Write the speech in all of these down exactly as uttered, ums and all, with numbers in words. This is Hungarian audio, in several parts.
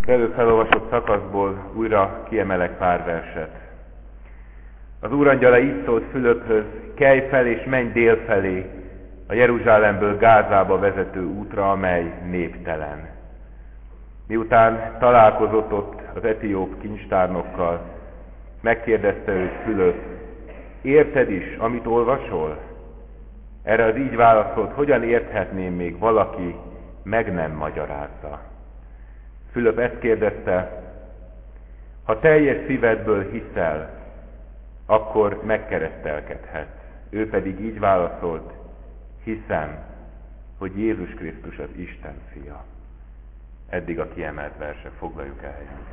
előbb felolvasott szakaszból újra kiemelek pár verset. Az úrangyala így szólt Fülöphöz: kelj fel és menj délfelé, a Jeruzsálemből Gázába vezető útra, amely néptelen. Miután találkozott ott az etióp kincstárnokkal, megkérdezte őt Fülöp: érted is, amit olvasol? Erre az így válaszolt: hogyan érthetném, még valaki meg nem magyarázza. Fülöp ezt kérdezte: ha teljes szívedből hiszel, akkor megkeresztelkedhetsz. Ő pedig így válaszolt: hiszem, hogy Jézus Krisztus az Isten fia. Eddig a kiemelt versek, foglaljuk el helyünket.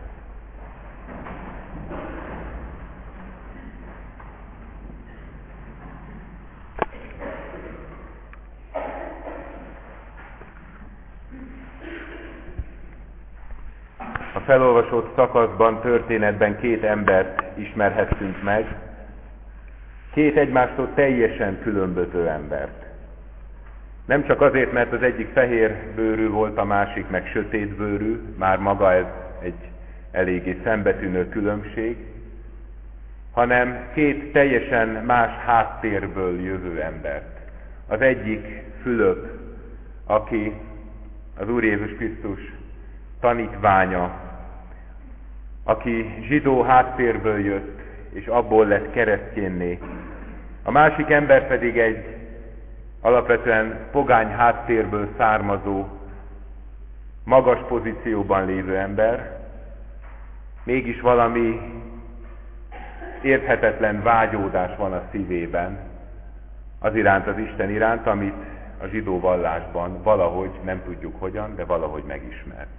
A felolvasott szakaszban, történetben két embert ismerhettünk meg, két egymástól teljesen különböző embert. Nem csak azért, mert az egyik fehér bőrű volt, a másik meg sötét bőrű, már maga ez egy eléggé szembetűnő különbség, hanem két teljesen más háttérből jövő embert. Az egyik Fülöp, aki az Úr Jézus Krisztus tanítványa, aki zsidó háttérből jött, és abból lett keresztjénné. A másik ember pedig egy alapvetően pogány háttérből származó, magas pozícióban lévő ember, mégis valami érthetetlen vágyódás van a szívében az iránt, az Isten iránt, amit a zsidó vallásban valahogy, nem tudjuk hogyan, de valahogy megismert.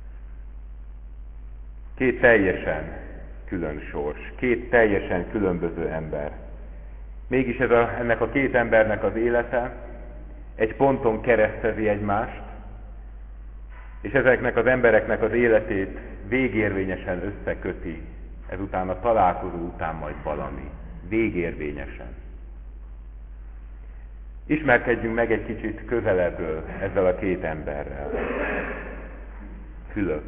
Két teljesen külön sors, két teljesen különböző ember. Mégis ez a, ennek a két embernek az élete egy ponton keresztezi egymást, és ezeknek az embereknek az életét végérvényesen összeköti, ezután a találkozó után majd valami. Végérvényesen. Ismerkedjünk meg egy kicsit közelebbről ezzel a két emberrel. Fülöp.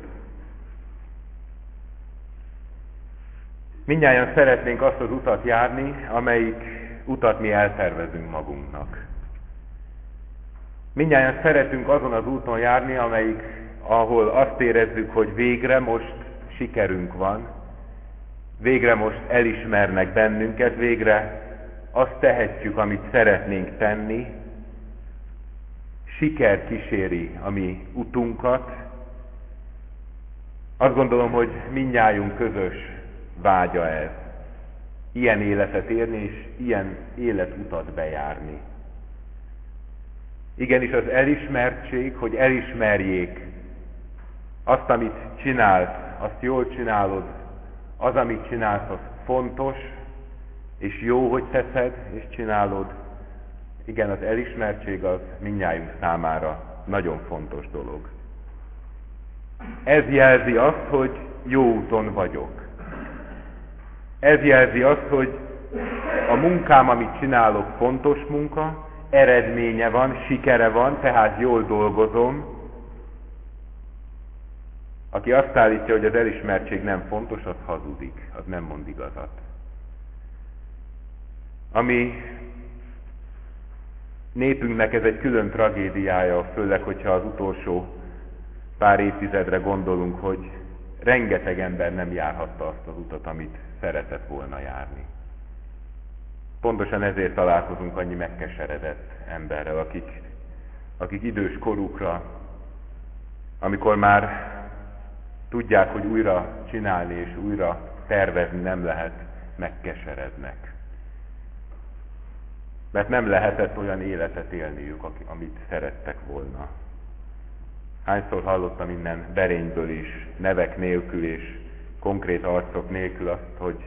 Mindnyájan szeretnénk azt az utat járni, amelyik utat mi eltervezünk magunknak. Mindnyájan szeretünk azon az úton járni, amelyik, ahol azt érezzük, hogy végre most sikerünk van, végre most elismernek bennünket, végre azt tehetjük, amit szeretnénk tenni, siker kíséri a mi utunkat. Azt gondolom, hogy mindnyájunk közös vágya ez. Ilyen életet élni, és ilyen életutat bejárni. Igenis az elismertség, hogy elismerjék azt, amit csinálsz, azt jól csinálod, az, amit csinálsz, az fontos, és jó, hogy teszed, és csinálod. Igen, az elismertség az mindnyájunk számára nagyon fontos dolog. Ez jelzi azt, hogy jó úton vagyok. Ez jelzi azt, hogy a munkám, amit csinálok, fontos munka, eredménye van, sikere van, tehát jól dolgozom. Aki azt állítja, hogy az elismertség nem fontos, az hazudik, az nem mond igazat. Ami népünknek ez egy külön tragédiája, főleg, hogyha az utolsó pár évtizedre gondolunk, hogy rengeteg ember nem járhatta azt az utat, amit szeretett volna járni. Pontosan ezért találkozunk annyi megkeseredett emberrel, akik, akik idős korukra, amikor már tudják, hogy újra csinálni és újra tervezni nem lehet, megkeserednek. Mert nem lehetett olyan életet élniük, amit szerettek volna. Hányszor hallottam innen Berényből is, nevek nélkül és konkrét arcok nélkül azt, hogy,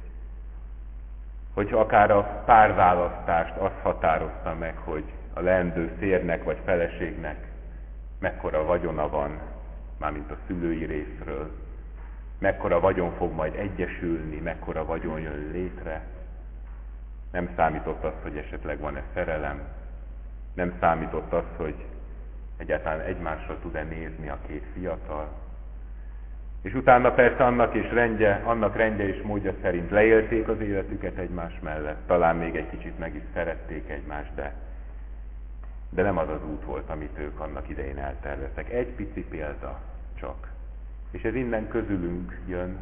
hogy akár a párválasztást azt határozta meg, hogy a leendő férnek vagy feleségnek mekkora vagyona van, mármint a szülői részről, mekkora vagyon fog majd egyesülni, mekkora vagyon jön létre. Nem számított az, hogy esetleg van-e szerelem, nem számított az, hogy egyáltalán egymásra tud-e nézni a két fiatal. És utána persze annak, és rendje, annak rendje és módja szerint leélték az életüket egymás mellett, talán még egy kicsit meg is szerették egymást, de, de nem az az út volt, amit ők annak idején elterveztek. Egy pici példa csak. És ez innen közülünk jön.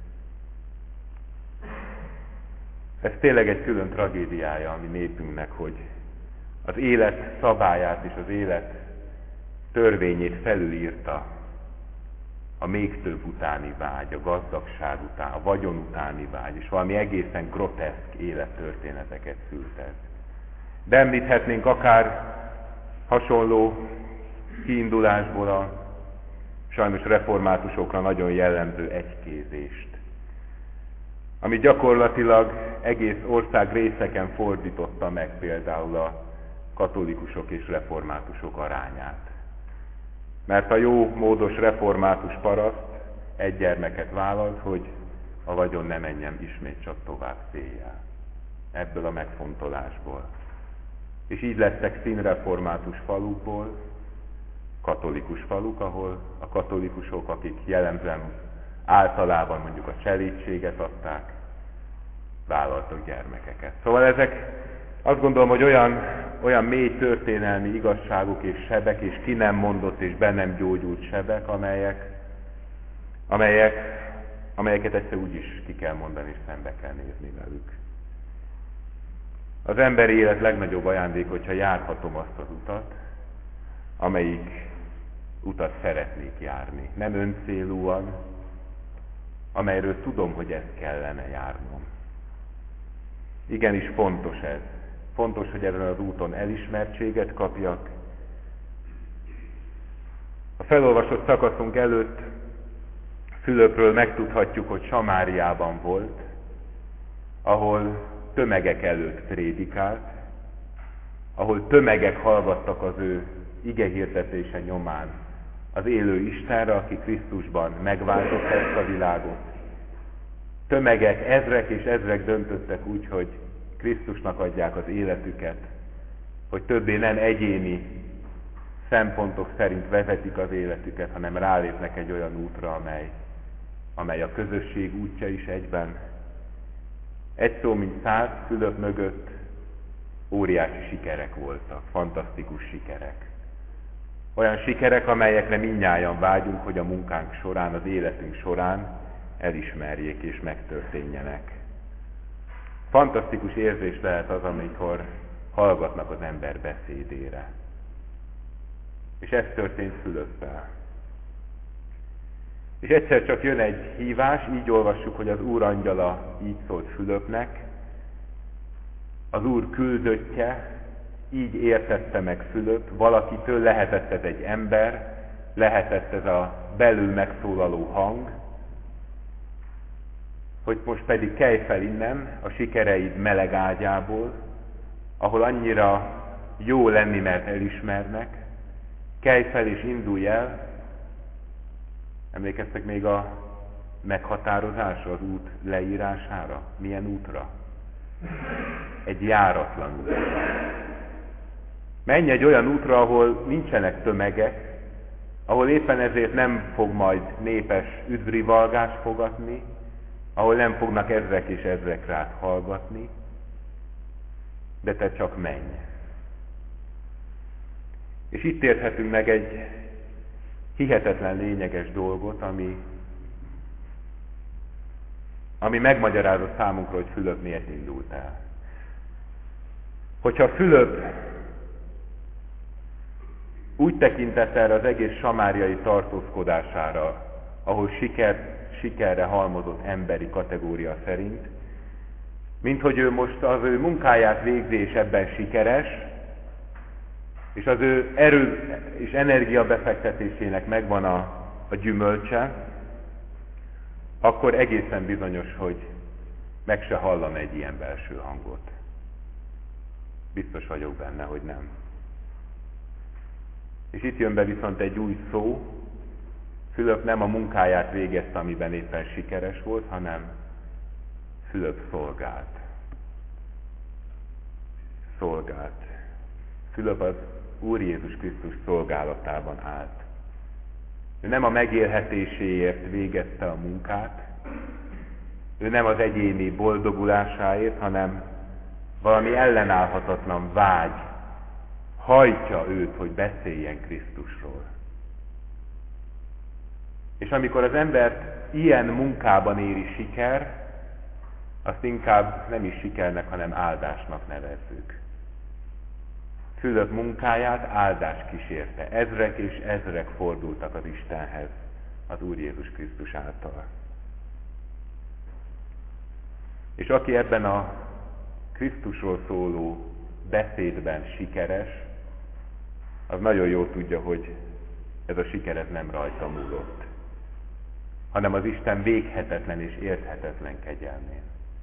Ez tényleg egy külön tragédiája a mi népünknek, hogy az élet szabályát és az élet törvényét felülírta a még több utáni vágy, a gazdagság után, a vagyon utáni vágy, és valami egészen groteszk élettörténeteket szült ez. De említhetnénk akár hasonló kiindulásból a sajnos reformátusokra nagyon jellemző egykézést, ami gyakorlatilag egész ország részeken fordította meg például a katolikusok és reformátusok arányát. Mert a jó módos református paraszt egy gyermeket vállalt, hogy a vagyon ne menjen ismét csak tovább széjjel. Ebből a megfontolásból. És így lettek színreformátus falukból katolikus faluk, ahol a katolikusok, akik jellemzően általában mondjuk a cselédséget adták, vállaltak gyermekeket. Szóval ezek azt gondolom, hogy olyan, olyan mély történelmi igazságok és sebek, és ki nem mondott és be nem gyógyult sebek, amelyek, amelyek, amelyeket egyszer úgy is ki kell mondani, és szembe kell nézni velük. Az emberi élet legnagyobb ajándék, hogyha járhatom azt az utat, amelyik utat szeretnék járni. Nem öncélúan, amelyről tudom, hogy ezt kellene járnom. Igenis fontos ez. Fontos, hogy ezen az úton elismertséget kapjak. A felolvasott szakaszunk előtt Fülöpről megtudhatjuk, hogy Samáriában volt, ahol tömegek előtt prédikált, ahol tömegek hallgattak az ő igehirdetése nyomán az élő Istenre, aki Krisztusban megváltotta ezt a világot. Tömegek, ezrek és ezrek döntöttek úgy, hogy Krisztusnak adják az életüket, hogy többé nem egyéni szempontok szerint vezetik az életüket, hanem rálépnek egy olyan útra, amely, amely a közösség útja is egyben. Egy szó, mint száz, Fülöp mögött óriási sikerek voltak, fantasztikus sikerek. Olyan sikerek, amelyekre mindnyájan vágyunk, hogy a munkánk során, az életünk során elismerjék és megtörténjenek. Fantasztikus érzés lehet az, amikor hallgatnak az ember beszédére. És ez történt Fülöppel. És egyszer csak jön egy hívás, így olvassuk, hogy az Úr angyala így szólt Fülöpnek, az Úr küldöttje, így értette meg Fülöp, valakitől lehetett ez egy ember, lehetett ez a belül megszólaló hang, hogy most pedig kelj fel innen a sikereid meleg ágyából, ahol annyira jó lenni, mert elismernek, kelj fel és indulj el. Emlékeztek még a meghatározásra, az út leírására? Milyen útra? Egy járatlan útra. Menj egy olyan útra, ahol nincsenek tömegek, ahol éppen ezért nem fog majd népes üdvrivalgást fogadni, ahol nem fognak ezrek és ezrek rád hallgatni, de te csak menj. És itt érthetünk meg egy hihetetlen lényeges dolgot, ami, ami megmagyarázza számunkra, hogy Fülöp miért indult el. Hogyha Fülöp úgy tekintett erre az egész samáriai tartózkodására, ahol siker, sikerre halmozott emberi kategória szerint, mint hogy ő most az ő munkáját végzi és ebben sikeres, és az ő erő és energia befektetésének megvan a, a gyümölcse, akkor egészen bizonyos, hogy meg se hallan egy ilyen belső hangot. Biztos vagyok benne, hogy nem. És itt jön be viszont egy új szó. Fülöp nem a munkáját végezte, amiben éppen sikeres volt, hanem Fülöp szolgált. Szolgált. Fülöp az Úr Jézus Krisztus szolgálatában állt. Ő nem a megélhetéséért végezte a munkát, ő nem az egyéni boldogulásáért, hanem valami ellenállhatatlan vágy hajtja őt, hogy beszéljen Krisztusról. És amikor az embert ilyen munkában éri siker, azt inkább nem is sikernek, hanem áldásnak nevezzük. Fülöp munkáját áldás kísérte. Ezrek és ezrek fordultak az Istenhez az Úr Jézus Krisztus által. És aki ebben a Krisztusról szóló beszédben sikeres, az nagyon jól tudja, hogy ez a siker ez nem rajta múlott, hanem az Isten véghetetlen és érthetetlen kegyelmén.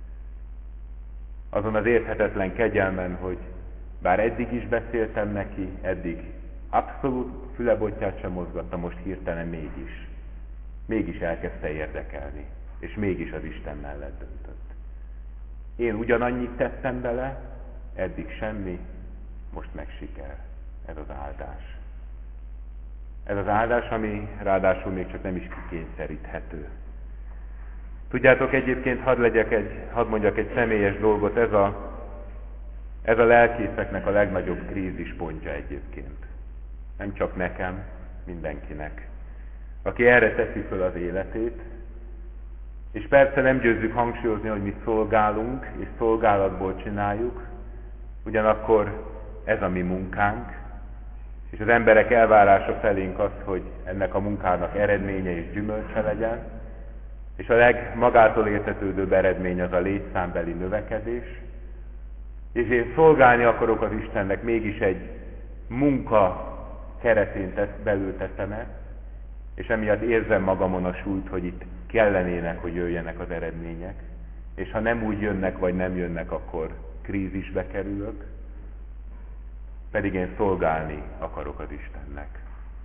Azon az érthetetlen kegyelmen, hogy bár eddig is beszéltem neki, eddig abszolút fülebotját sem mozgatta, most hirtelen mégis. Mégis elkezdte érdekelni, és mégis az Isten mellett döntött. Én ugyanannyit tettem bele, eddig semmi, most meg siker. Ez az áldás. Ez az áldás, ami ráadásul még csak nem is kikényszeríthető. Tudjátok, egyébként hadd legyek egy, hadd mondjak egy személyes dolgot, ez a, ez a lelkészeknek a legnagyobb krízispontja egyébként. Nem csak nekem, mindenkinek. Aki erre teszi föl az életét, és persze nem győzzük hangsúlyozni, hogy mi szolgálunk, és szolgálatból csináljuk, ugyanakkor ez a mi munkánk, és az emberek elvárása felénk az, hogy ennek a munkának eredménye és gyümölcse legyen, és a legmagától értetődőbb eredmény az a létszámbeli növekedés, és én szolgálni akarok az Istennek, mégis egy munka keretén tesz, belül teszem ezt, és emiatt érzem magamon a súlyt, hogy itt kellenének, hogy jöjjenek az eredmények, és ha nem úgy jönnek, vagy nem jönnek, akkor krízisbe kerülök, pedig én szolgálni akarok az Istennek.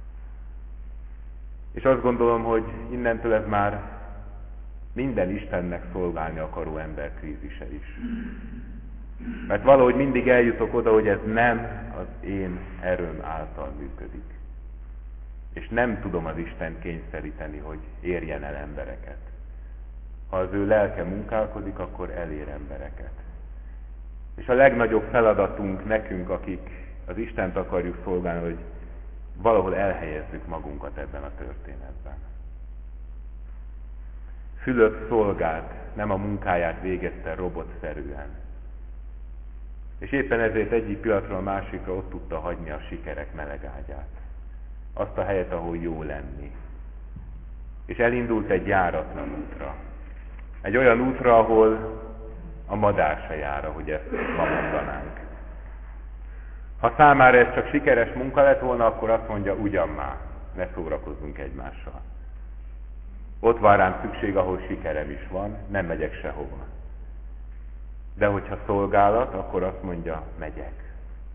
És azt gondolom, hogy innentől ez már minden Istennek szolgálni akaró ember krízise is. Mert valahogy mindig eljutok oda, hogy ez nem az én erőm által működik. És nem tudom az Istent kényszeríteni, hogy érjen el embereket. Ha az ő lelke munkálkodik, akkor elér embereket. És a legnagyobb feladatunk nekünk, akik az Istent akarjuk szolgálni, hogy valahol elhelyezzük magunkat ebben a történetben. Fülöp szolgált, nem a munkáját végezte robotszerűen. És éppen ezért egyik pillanatról a másikra ott tudta hagyni a sikerek melegágyát. Azt a helyet, ahol jó lenni. És elindult egy járatlan útra. Egy olyan útra, ahol a madár se jár, ahogy ezt ma mondanánk. Ha számára ez csak sikeres munka lett volna, akkor azt mondja, ugyan már, ne szórakozzunk egymással. Ott van rám szükség, ahol sikerem is van, nem megyek sehova. De hogyha szolgálat, akkor azt mondja, megyek.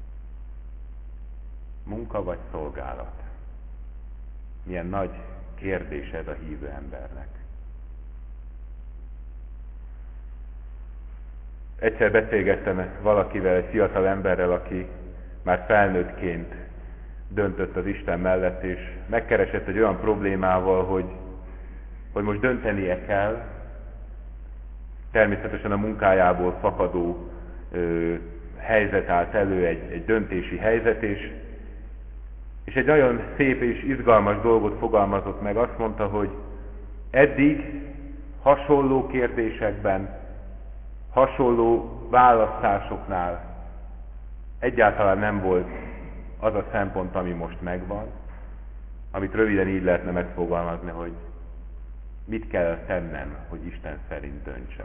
Munka vagy szolgálat? Milyen nagy kérdés ez a hívő embernek. Egyszer beszélgettem valakivel, egy fiatal emberrel, aki már felnőttként döntött az Isten mellett, és megkeresett egy olyan problémával, hogy, hogy most döntenie kell, természetesen a munkájából fakadó ö, helyzet állt elő, egy, egy döntési helyzet, és, és egy nagyon szép és izgalmas dolgot fogalmazott meg. Azt mondta, hogy eddig hasonló kérdésekben, hasonló választásoknál egyáltalán nem volt az a szempont, ami most megvan, amit röviden így lehetne megfogalmazni, hogy mit kell tennem, hogy Isten szerint döntsek.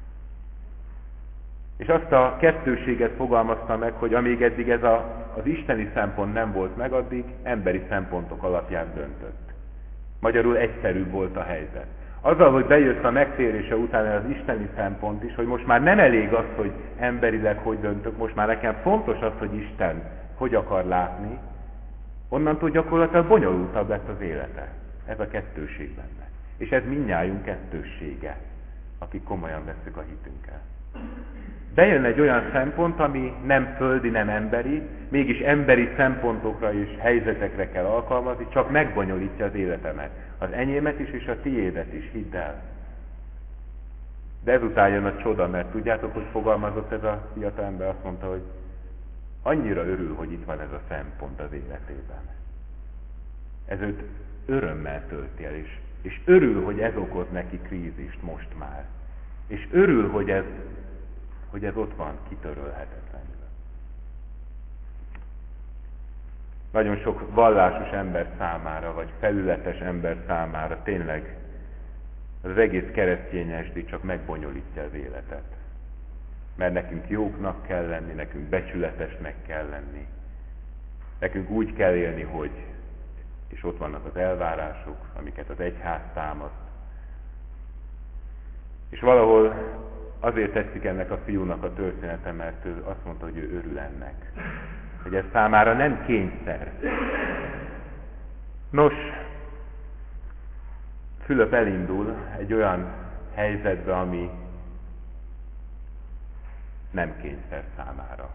És azt a kettőséget fogalmazta meg, hogy amíg eddig ez a, az isteni szempont nem volt meg, addig emberi szempontok alapján döntött. Magyarul egyszerűbb volt a helyzet. Azzal, hogy bejött a megtérése után az isteni szempont is, hogy most már nem elég az, hogy emberileg hogy döntök, most már nekem fontos az, hogy Isten hogy akar látni, onnantól gyakorlatilag bonyolultabb lett az élete. Ez a kettőség benne. És ez mindnyájunk kettőssége, akik komolyan vesszük a hitünket. Bejön egy olyan szempont, ami nem földi, nem emberi, mégis emberi szempontokra és helyzetekre kell alkalmazni, csak megbonyolítja az életemet. Az enyémet is, és a tiédet is, hidd el. De ezután jön a csoda, mert tudjátok, hogy fogalmazott ez a fiatalember, azt mondta, hogy annyira örül, hogy itt van ez a szempont az életében. Ez őt örömmel tölti el, és, és örül, hogy ez okoz neki krízist most már. És örül, hogy ez, hogy ez ott van kitörölhetetlenül. Nagyon sok vallásos ember számára, vagy felületes ember számára tényleg az egész keresztényesdi csak megbonyolítja az életet. Mert nekünk jóknak kell lenni, nekünk becsületesnek kell lenni. Nekünk úgy kell élni, hogy, és ott vannak az elvárások, amiket az egyház támaszt. És valahol azért tetszik ennek a fiúnak a története, mert ő azt mondta, hogy ő örül ennek. Hogy ez számára nem kényszer. Nos, Fülöp elindul egy olyan helyzetbe, ami nem kényszer számára.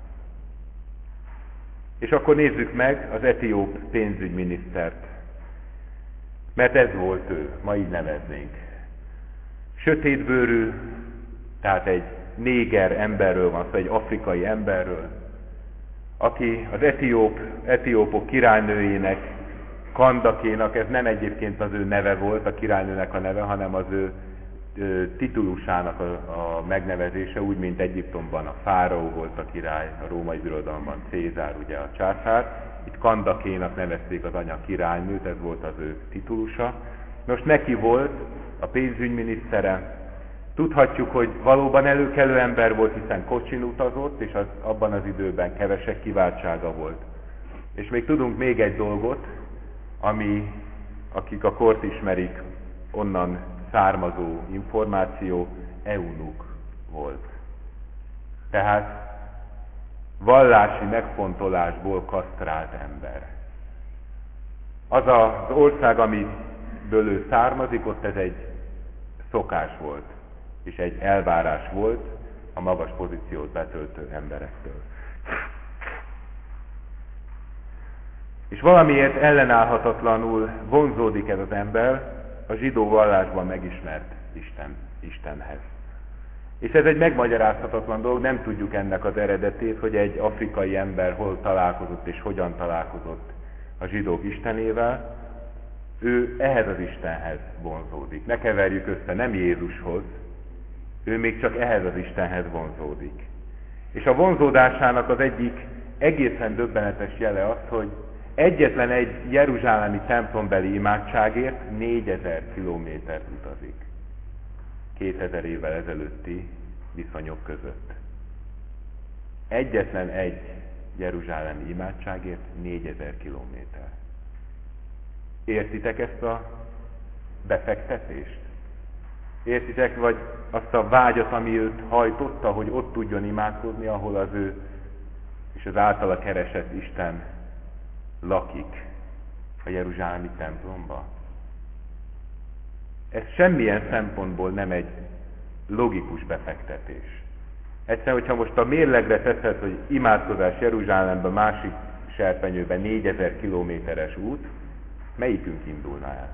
És akkor nézzük meg az etióp pénzügyminisztert. Mert ez volt ő, ma így neveznénk. Sötétbőrű, tehát egy néger emberről van szó, egy afrikai emberről, aki az etióp, etiópok királynőjének, Kandakénak, ez nem egyébként az ő neve volt, a királynőnek a neve, hanem az ő, ő titulusának a, a megnevezése, úgy, mint Egyiptomban a fáraó volt a király, a római birodalomban Cézár, ugye a császár. Itt Kandakénak nevezték az anya királynőt, ez volt az ő titulusa. Most neki volt a pénzügyminisztere. Tudhatjuk, hogy valóban előkelő ember volt, hiszen kocsin utazott, és az, abban az időben kevesek kiváltsága volt. És még tudunk még egy dolgot, ami, akik a kort ismerik, onnan származó információ, eunuk volt. Tehát vallási megfontolásból kasztrált ember. Az az ország, amiből ő származik, ott ez egy szokás volt, és egy elvárás volt a magas pozíciót betöltő emberektől. És valamiért ellenállhatatlanul vonzódik ez az ember a zsidó vallásban megismert Isten, Istenhez. És ez egy megmagyarázhatatlan dolog, nem tudjuk ennek az eredetét, hogy egy afrikai ember hol találkozott és hogyan találkozott a zsidók istenével. Ő ehhez az Istenhez vonzódik. Ne keverjük össze, nem Jézushoz, ő még csak ehhez az Istenhez vonzódik. És a vonzódásának az egyik egészen döbbenetes jele az, hogy egyetlen egy jeruzsálemi templombeli imádságért négyezer kilométert utazik. kétezer évvel ezelőtti viszonyok között. Egyetlen egy jeruzsálemi imádságért négyezer kilométer. Értitek ezt a befektetést? Értitek, vagy azt a vágyat, ami őt hajtotta, hogy ott tudjon imádkozni, ahol az ő és az általa keresett Isten lakik, a jeruzsálemi templomba? Ez semmilyen szempontból nem egy logikus befektetés. Egyszerűen, hogyha most a mérlegre teszed, hogy imádkozás Jeruzsálembe, másik serpenyőben négyezer kilométeres út, melyikünk indulna el?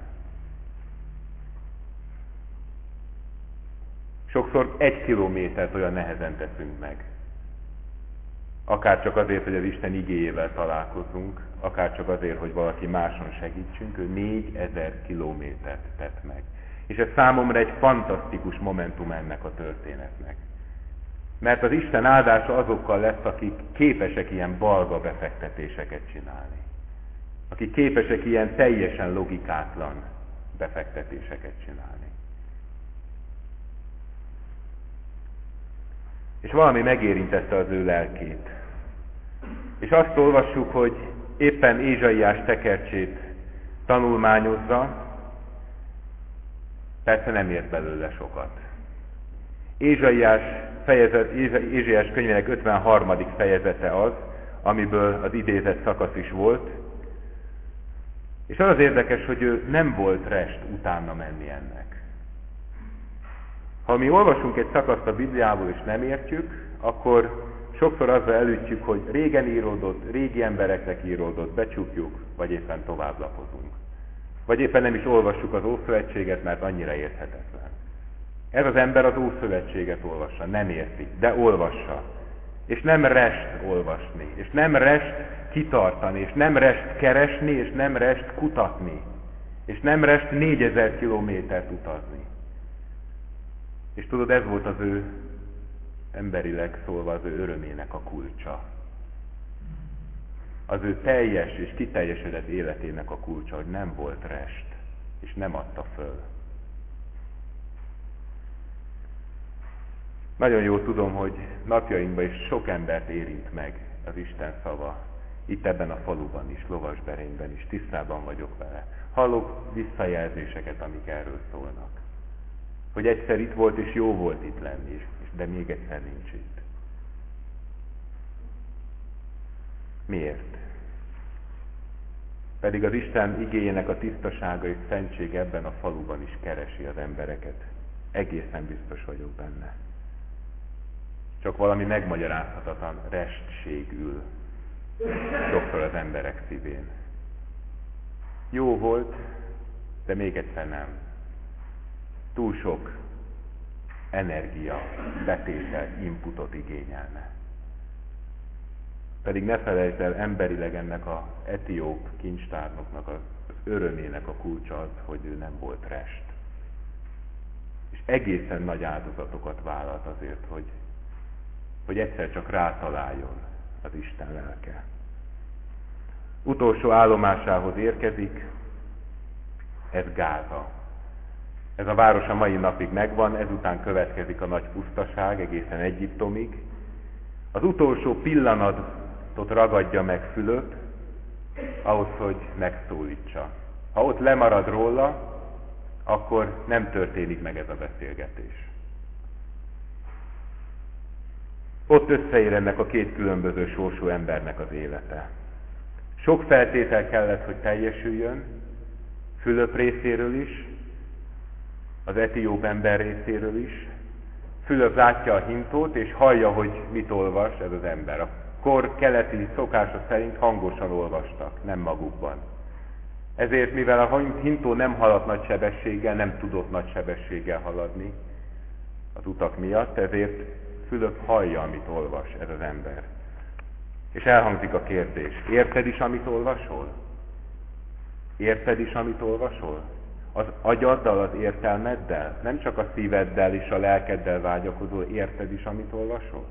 Sokszor egy kilométert olyan nehezen teszünk meg. Akár csak azért, hogy az Isten igéjével találkozunk, akár csak azért, hogy valaki máson segítsünk, ő négyezer kilométert tett meg. És ez számomra egy fantasztikus momentum ennek a történetnek. Mert az Isten áldása azokkal lesz, akik képesek ilyen balga befektetéseket csinálni. Akik képesek ilyen teljesen logikátlan befektetéseket csinálni. És valami megérintette az ő lelkét. És azt olvassuk, hogy éppen Ézsaiás tekercsét tanulmányozza, persze nem ért belőle sokat. Ézsaiás, fejezet, Ézsaiás könyvének ötvenharmadik fejezete az, amiből az idézett szakasz is volt, és az az érdekes, hogy ő nem volt rest utána menni ennek. Ha mi olvasunk egy szakaszt a Bibliából és nem értjük, akkor sokszor azzal elütjük, hogy régen íródott, régi embereknek íródott, becsukjuk, vagy éppen továbblapozunk. Vagy éppen nem is olvassuk az Ószövetséget, mert annyira érthetetlen. Ez az ember az Ószövetséget olvassa, nem érti, de olvassa. És nem rest olvasni, és nem rest kitartani, és nem rest keresni, és nem rest kutatni, és nem rest négyezer kilométert utazni. És tudod, ez volt az ő, emberileg szólva, az ő örömének a kulcsa. Az ő teljes és kiteljesedett életének a kulcsa, hogy nem volt rest, és nem adta föl. Nagyon jól tudom, hogy napjainkban is sok embert érint meg az Isten szava. Itt ebben a faluban is, Lovasberényben is, tisztában vagyok vele. Hallok visszajelzéseket, amik erről szólnak. Hogy egyszer itt volt, és jó volt itt lenni, de még egyszer nincs itt. Miért? Pedig az Isten igéjének a tisztasága és szentség ebben a faluban is keresi az embereket. Egészen biztos vagyok benne. Csak valami megmagyarázhatatlan restség ül sokszor az emberek szívén. Jó volt, de még egyszer nem. Túl sok energia, betétel, inputot igényelne. Pedig ne felejtsd el, emberileg ennek az etióp kincstárnoknak az örömének a kulcsa az, hogy ő nem volt rest. És egészen nagy áldozatokat vállalt azért, hogy, hogy egyszer csak rátaláljon az Isten lelke. Utolsó állomásához érkezik, ez Gáza. Ez a város a mai napig megvan, ezután következik a nagy pusztaság egészen Egyiptomig. Az utolsó pillanatot ragadja meg Fülöp, ahhoz, hogy megszólítsa. Ha ott lemarad róla, akkor nem történik meg ez a beszélgetés. Ott összeér ennek a két különböző sorsú embernek az élete. Sok feltétel kellett, hogy teljesüljön, Fülöp részéről is, az etióp ember részéről is. Fülöp látja a hintót, és hallja, hogy mit olvas ez az ember. A kor keleti szokása szerint hangosan olvastak, nem magukban. Ezért, mivel a hintó nem haladt nagy sebességgel, nem tudott nagy sebességgel haladni az utak miatt, ezért Fülöp hallja, amit olvas ez az ember. És elhangzik a kérdés, érted is, amit olvasol? Érted is, amit olvasol? Az agyaddal, az értelmeddel, nem csak a szíveddel és a lelkeddel vágyakozol, érted is, amit olvasol?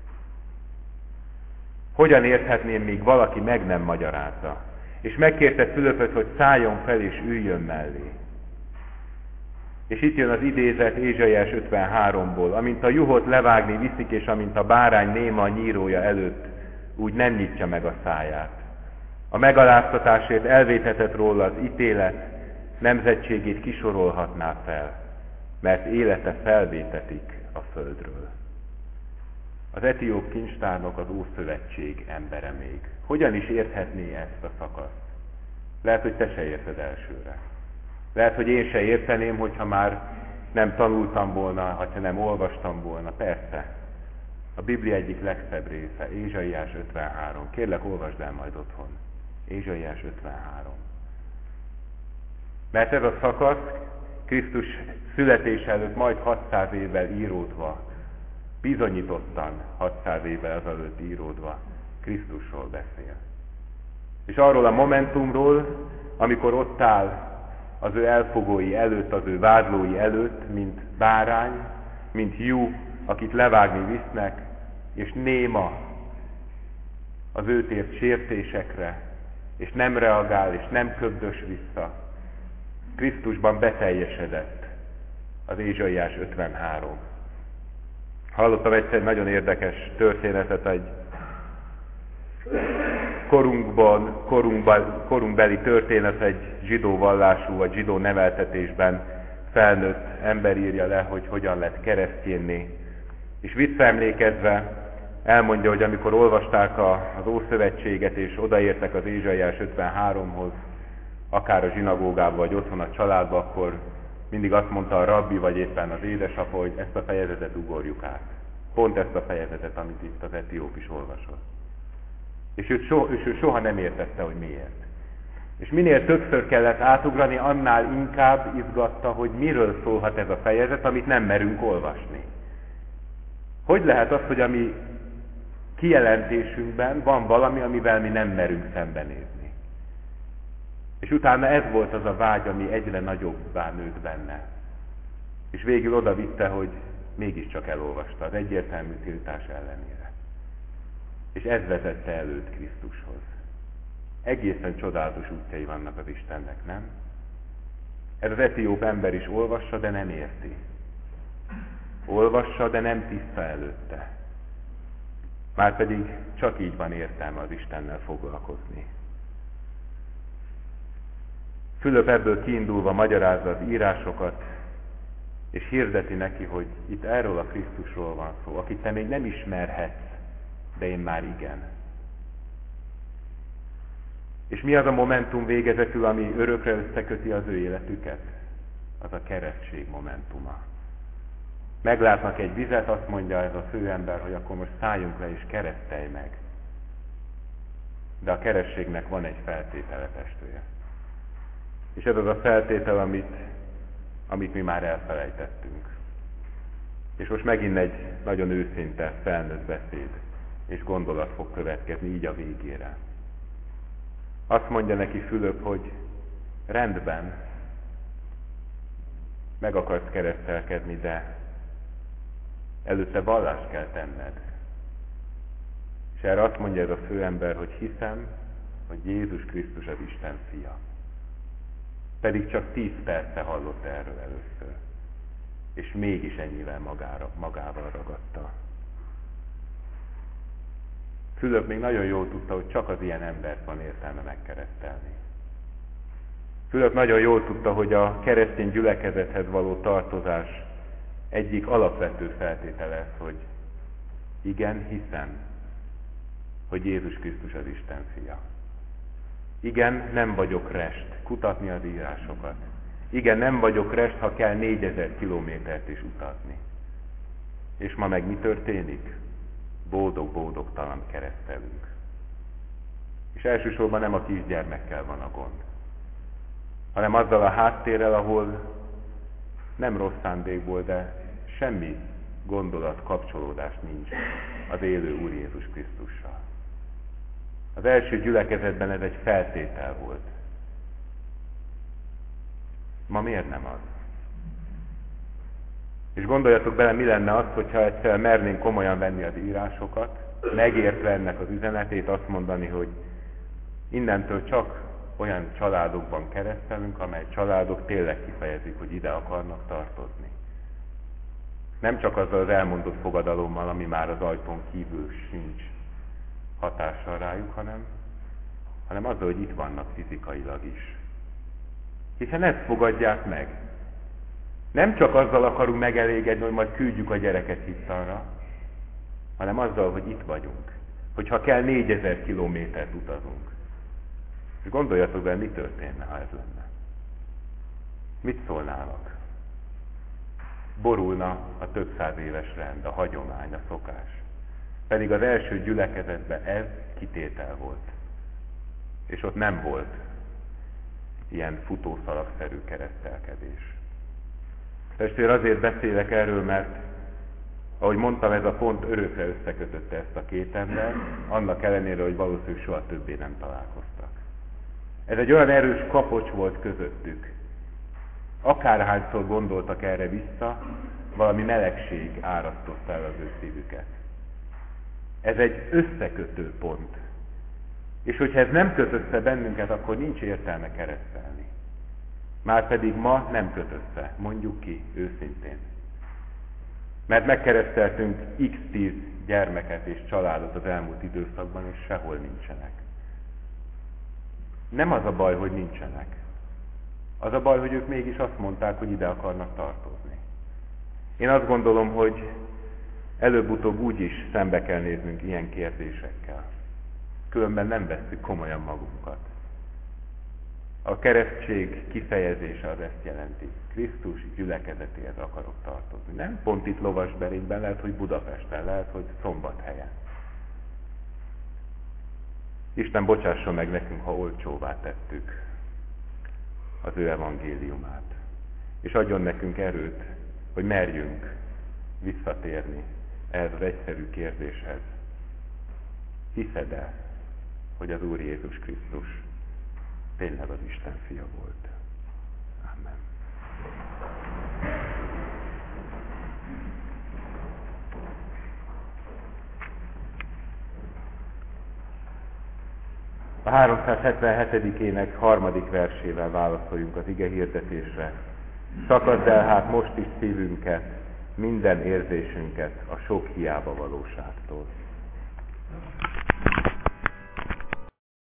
Hogyan érthetném, míg valaki meg nem magyarázza? És megkérte Fülöpöt, hogy szálljon fel és üljön mellé. És itt jön az idézet Ézsaiás ötvenháromból, amint a juhot levágni viszik, és amint a bárány néma a nyírója előtt, úgy nem nyitja meg a száját. A megaláztatásért elvéthetett róla az ítélet, nemzetségét kisorolhatná fel, mert élete felvétetik a földről. Az etióp kincstárnok az Ószövetség embere még. Hogyan is érthetné ezt a szakaszt? Lehet, hogy te se érted elsőre. Lehet, hogy én se érteném, hogyha már nem tanultam volna, ha nem olvastam volna. Persze. A Biblia egyik legszebb része, Ézsaiás ötvenhárom. Kérlek, olvasd el majd otthon. Ézsaiás ötvenhárom. Mert ez a szakasz Krisztus születése előtt majd hatszáz évvel íródva, bizonyítottan hatszáz évvel azelőtt íródva Krisztusról beszél. És arról a momentumról, amikor ott áll az ő elfogói előtt, az ő vádlói előtt, mint bárány, mint jú, akit levágni visznek, és néma az őt ért sértésekre, és nem reagál, és nem köbdös vissza. Krisztusban beteljesedett az Ézsaiás ötvenhárom. Hallottam egyszer egy nagyon érdekes történetet egy korunkban, korunkban, korunkbeli történet, egy zsidó vallású vagy zsidó neveltetésben felnőtt ember írja le, hogy hogyan lett keresztjénné. És visszaemlékezve elmondja, hogy amikor olvasták a, az Ószövetséget, és odaértek az Ézsaiás ötvenháromhoz, akár a zsinagógába, vagy otthon a családba, akkor mindig azt mondta a rabbi, vagy éppen az édesapa, hogy ezt a fejezetet ugorjuk át. Pont ezt a fejezetet, amit itt az etióp is olvasott. És ő, so, és ő soha nem értette, hogy miért. És minél többször kellett átugrani, annál inkább izgatta, hogy miről szólhat ez a fejezet, amit nem merünk olvasni. Hogy lehet az, hogy a mi kijelentésünkben van valami, amivel mi nem merünk szembenézni? És utána ez volt az a vágy, ami egyre nagyobbá nőtt benne. És végül oda vitte, hogy mégiscsak elolvasta az egyértelmű tiltás ellenére. És ez vezette el őt Krisztushoz. Egészen csodálatos útjai vannak az Istennek, nem? Ez az etióp ember is olvassa, de nem érti. Olvassa, de nem tiszta előtte. Márpedig csak így van értelme az Istennel foglalkozni. Fülöp ebből kiindulva magyarázza az írásokat, és hirdeti neki, hogy itt erről a Krisztusról van szó, akit te még nem ismerhetsz, de én már igen. És mi az a momentum végezetül, ami örökre összeköti az ő életüket? Az a keresztség momentuma. Meglátnak egy vizet, azt mondja ez a főember, hogy akkor most szálljunk le és keresztelj meg. De a keresztségnek van egy feltétele, testvére. És ez az a feltétel, amit, amit mi már elfelejtettünk. És most megint egy nagyon őszinte, felnőtt beszéd és gondolat fog következni így a végére. Azt mondja neki Fülöp, hogy rendben, meg akarsz keresztelkedni, de előtte vallást kell tenned. És erre azt mondja ez a főember, hogy hiszem, hogy Jézus Krisztus az Isten fia. Pedig csak tíz perce hallott erről először. És mégis ennyivel magára, magával ragadta. Fülöp még nagyon jól tudta, hogy csak az ilyen embert van értelme megkeresztelni. Fülöp nagyon jól tudta, hogy a keresztény gyülekezethez való tartozás egyik alapvető feltétele ez, hogy igen, hiszem, hogy Jézus Krisztus az Isten fia. Igen, nem vagyok rest kutatni az írásokat. Igen, nem vagyok rest, ha kell négyezer kilométert is utazni. És ma meg mi történik? Boldog-boldogtalan keresztelünk. És elsősorban nem a kisgyermekkel van a gond, hanem azzal a háttérrel, ahol nem rossz szándékból, de semmi gondolat, kapcsolódás nincs az élő Úr Jézus Krisztussal. Az első gyülekezetben ez egy feltétel volt. Ma miért nem az? És gondoljatok bele, mi lenne az, hogyha egyszer mernénk komolyan venni az írásokat, megértve ennek az üzenetét, azt mondani, hogy innentől csak olyan családokban keresztelünk, amely családok tényleg kifejezik, hogy ide akarnak tartozni. Nem csak azzal az elmondott fogadalommal, ami már az ajtón kívül sincs hatással rájuk, hanem, hanem azzal, hogy itt vannak fizikailag is. Hiszen ezt fogadják meg. Nem csak azzal akarunk megelégedni, hogy majd küldjük a gyereket hittanra, hanem azzal, hogy itt vagyunk. Hogyha kell négyezer kilométert utazunk. És gondoljatok be, mi történne, ha ez lenne. Mit szólnának? Borulna a több száz éves rend, a hagyomány, a szokás. Pedig az első gyülekezetben ez kitétel volt. És ott nem volt ilyen futószalagszerű keresztelkedés. Testvér, azért beszélek erről, mert ahogy mondtam, ez a pont örökre összekötötte ezt a két embert, annak ellenére, hogy valószínűleg soha többé nem találkoztak. Ez egy olyan erős kapocs volt közöttük. Akárhányszor gondoltak erre vissza, valami melegség árasztotta el az ő szívüket. Ez egy összekötő pont. És hogyha ez nem köt össze bennünket, akkor nincs értelme keresztelni. Márpedig ma nem köt össze, mondjuk ki őszintén. Mert megkereszteltünk x tíz gyermeket és családot az elmúlt időszakban, és sehol nincsenek. Nem az a baj, hogy nincsenek. Az a baj, hogy ők mégis azt mondták, hogy ide akarnak tartozni. Én azt gondolom, hogy előbb-utóbb úgy is szembe kell néznünk ilyen kérdésekkel. Különben nem vesszük komolyan magunkat. A keresztség kifejezése az ezt jelenti. Krisztus gyülekezetéhez akarok tartozni. Nem pont itt Lovasberényben, lehet, hogy Budapesten, lehet, hogy Szombathelyen. Isten bocsásson meg nekünk, ha olcsóvá tettük az ő evangéliumát. És adjon nekünk erőt, hogy merjünk visszatérni ehhez az egyszerű kérdéshez. Hiszed-e, hogy az Úr Jézus Krisztus tényleg az Isten fia volt? Amen. A háromszázhetvenhetedik ének harmadik versével válaszoljunk az ige hirdetésre. Szakazd el hát most is szívünket, minden érzésünket a sok hiába valóságtól.